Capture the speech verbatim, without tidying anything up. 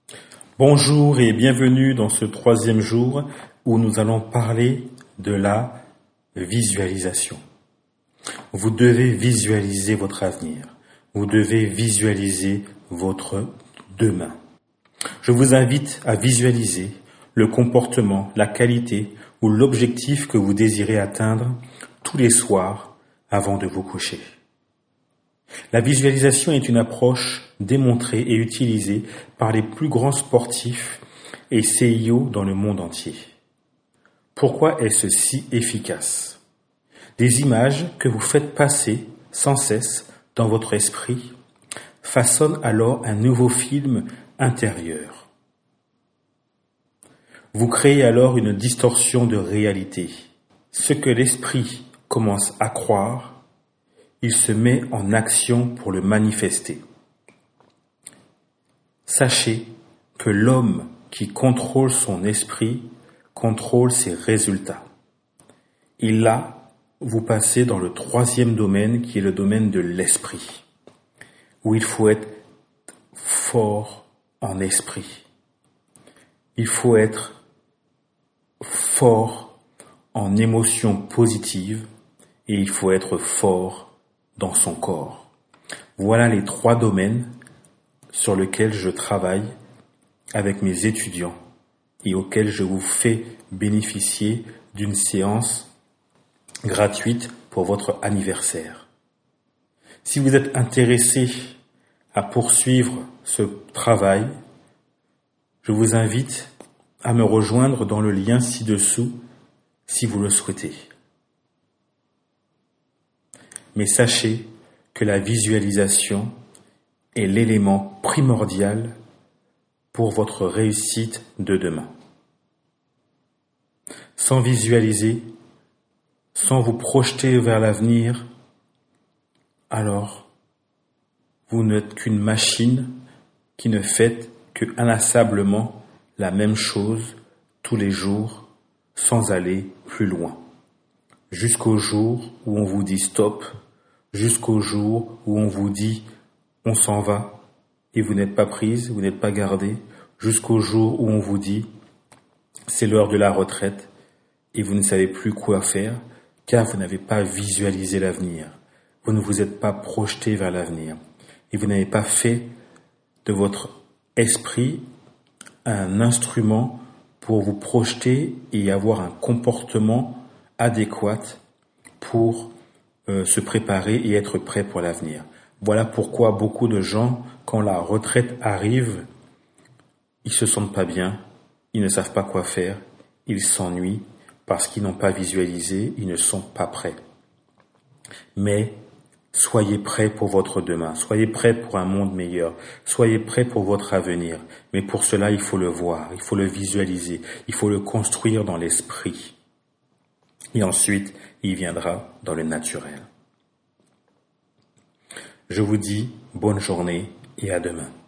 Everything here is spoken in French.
Bonjour et bienvenue dans ce troisième jour où nous allons parler de la visualisation. Vous devez visualiser votre avenir. Vous devez visualiser votre demain. Je vous invite à visualiser le comportement, la qualité ou l'objectif que vous désirez atteindre tous les soirs avant de vous coucher. La visualisation est une approche démontrée et utilisée par les plus grands sportifs et C E O dans le monde entier. Pourquoi est-ce si efficace? Des images que vous faites passer sans cesse dans votre esprit façonnent alors un nouveau film intérieur. Vous créez alors une distorsion de réalité. Ce que l'esprit commence à croire, il se met en action pour le manifester. Sachez que l'homme qui contrôle son esprit contrôle ses résultats. Et là, vous passez dans le troisième domaine qui est le domaine de l'esprit, où il faut être fort en esprit. Il faut être fort en émotions positives et il faut être fort dans son corps. Voilà les trois domaines sur lesquels je travaille avec mes étudiants et auxquels je vous fais bénéficier d'une séance gratuite pour votre anniversaire. Si vous êtes intéressé à poursuivre ce travail, je vous invite à me rejoindre dans le lien ci-dessous si vous le souhaitez. Mais sachez que la visualisation est l'élément primordial pour votre réussite de demain. Sans visualiser, sans vous projeter vers l'avenir, alors vous n'êtes qu'une machine qui ne fait que inlassablement la même chose tous les jours sans aller plus loin. Jusqu'au jour où on vous dit stop, jusqu'au jour où on vous dit on s'en va et vous n'êtes pas prise, vous n'êtes pas gardée, jusqu'au jour où on vous dit c'est l'heure de la retraite et vous ne savez plus quoi faire car vous n'avez pas visualisé l'avenir, vous ne vous êtes pas projeté vers l'avenir et vous n'avez pas fait de votre esprit un instrument pour vous projeter et avoir un comportement adéquat pour euh, se préparer et être prêt pour l'avenir. Voilà pourquoi beaucoup de gens, quand la retraite arrive, ils se sentent pas bien, ils ne savent pas quoi faire, ils s'ennuient parce qu'ils n'ont pas visualisé, ils ne sont pas prêts. Mais soyez prêts pour votre demain, soyez prêts pour un monde meilleur, soyez prêts pour votre avenir. Mais pour cela, il faut le voir, il faut le visualiser, il faut le construire dans l'esprit. Et ensuite, il viendra dans le naturel. Je vous dis bonne journée et à demain.